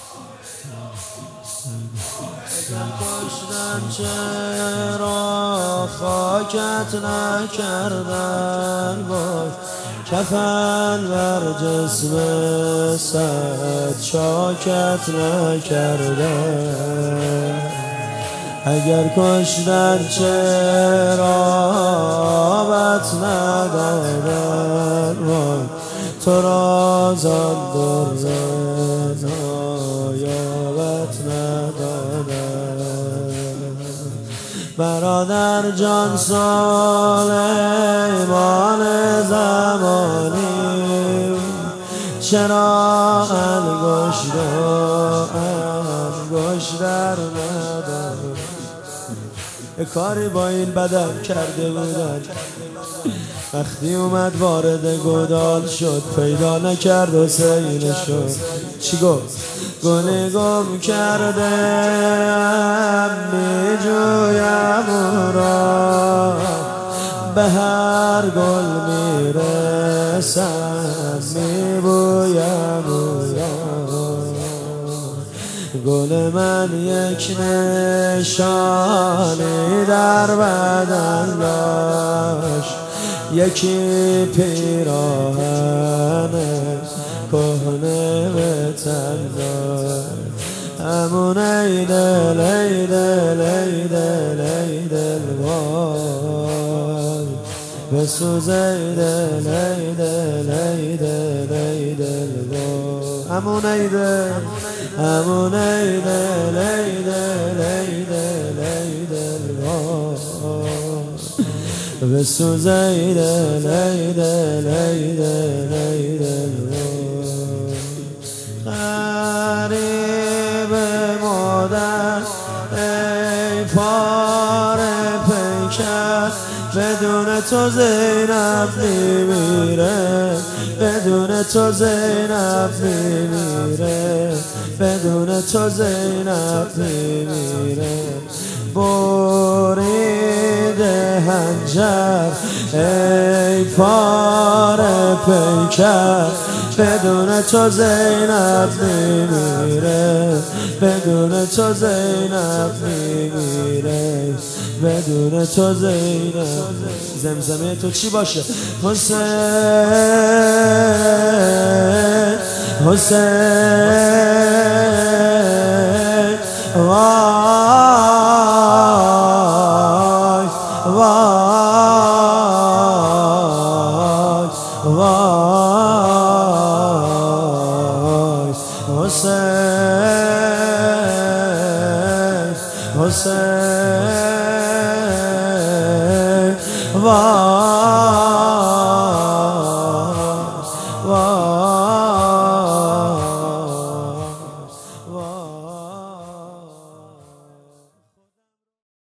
اگر کشتن چرا خاکت نکردن باش، کفن بر جسم صد چاکت نکردن. اگر کشتن چرا آبت ندادن باش، تو را زان در نایابت ندادن. برادر جان سلیمان زمانی، چرا انگشت در ندارد؟ کاری با این بدن کرده بودن، وقتی اومد وارد گودال شد پیدا نکرد حسینشو. چی گفت؟ گل گم کردم می جویم او را، به هر گل می رسم می بویم او را. گل من یک نشانی در بدن داشت، یکی پیراهن کهنه به تن داشت. همون ای دل ای دل ای دل ای دل وای، بسوز ای دل ای دل ای دل ای دل وای. همون ای دل همون ای دل ای دل ای دل ای دل وای، بسوز ای دل ای دل ای دل ای دل وای. غریب مادر ای پاره پیکر، بدون تو زینب میمیره، بدون تو زینب میمیره، بدون تو زینب میمیره. بریده حنجر ای پاره پیکر، بدون تو زینب میمیره، بدون تو زینب میمیره، بدون تو زینب. زمزمه تو چی باشه؟ حسین حسین وای وای وای. حسین حسین وای